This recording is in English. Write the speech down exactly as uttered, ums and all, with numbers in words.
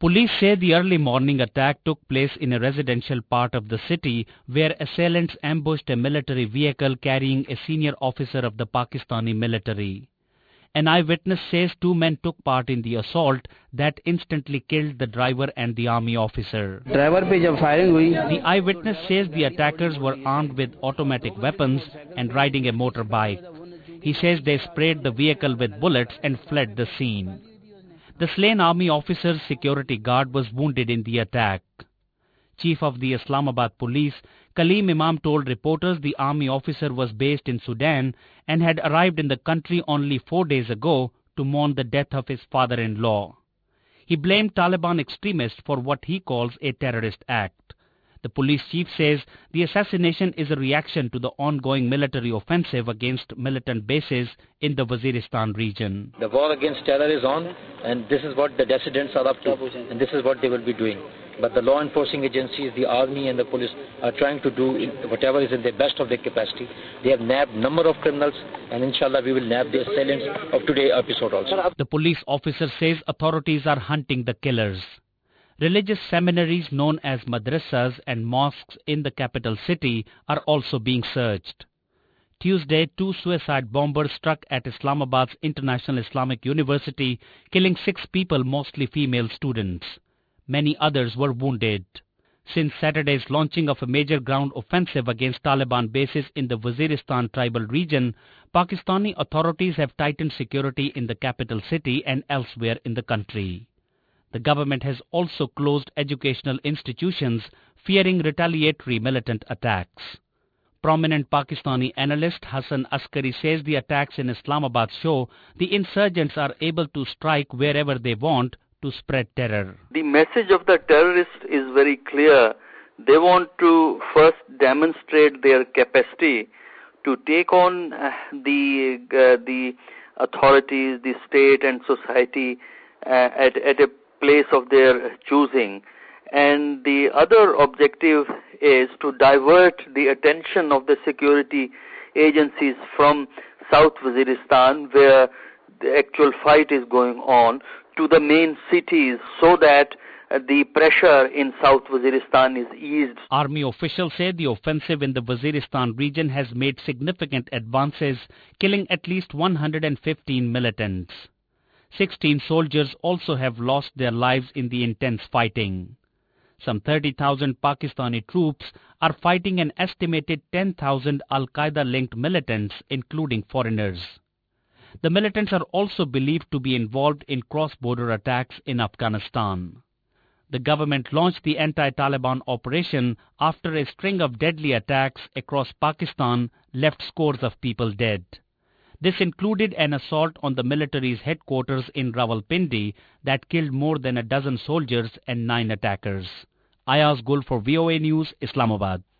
Police say the early morning attack took place in a residential part of the city where assailants ambushed a military vehicle carrying a senior officer of the Pakistani military. An eyewitness says two men took part in the assault that instantly killed the driver and the army officer. Driver pe jab firing hui. The eyewitness says the attackers were armed with automatic weapons and riding a motorbike. He says they sprayed the vehicle with bullets and fled the scene. The slain army officer's security guard was wounded in the attack. Chief of the Islamabad police, Kaleem Imam, told reporters the army officer was based in Sudan and had arrived in the country only four days ago to mourn the death of his father-in-law. He blamed Taliban extremists for what he calls a terrorist act. The police chief says the assassination is a reaction to the ongoing military offensive against militant bases in the Waziristan region. The war against terror is on, and this is what the dissidents are up to, and this is what they will be doing. But the law enforcing agencies, the army and the police are trying to do whatever is in the best of their capacity. They have nabbed number of criminals, and inshallah we will nab the assailants of today's episode also. The police officer says authorities are hunting the killers. Religious seminaries known as madrasas and mosques in the capital city are also being searched. Tuesday, two suicide bombers struck at Islamabad's International Islamic University, killing six people, mostly female students. Many others were wounded. Since Saturday's launching of a major ground offensive against Taliban bases in the Waziristan tribal region, Pakistani authorities have tightened security in the capital city and elsewhere in the country. The government has also closed educational institutions, fearing retaliatory militant attacks. Prominent Pakistani analyst Hassan Askari says the attacks in Islamabad show the insurgents are able to strike wherever they want to spread terror. The message of the terrorists is very clear. They want to first demonstrate their capacity to take on uh, the uh, the authorities, the state and society uh, at, at a place of their choosing. And the other objective is to divert the attention of the security agencies from South Waziristan, where the actual fight is going on, to the main cities so that uh, the pressure in South Waziristan is eased. Army officials say the offensive in the Waziristan region has made significant advances, killing at least one hundred fifteen militants. sixteen soldiers also have lost their lives in the intense fighting. Some thirty thousand Pakistani troops are fighting an estimated ten thousand Al-Qaeda-linked militants, including foreigners. The militants are also believed to be involved in cross-border attacks in Afghanistan. The government launched the anti-Taliban operation after a string of deadly attacks across Pakistan left scores of people dead. This included an assault on the military's headquarters in Rawalpindi that killed more than a dozen soldiers and nine attackers. Ayaz Gul for V O A News, Islamabad.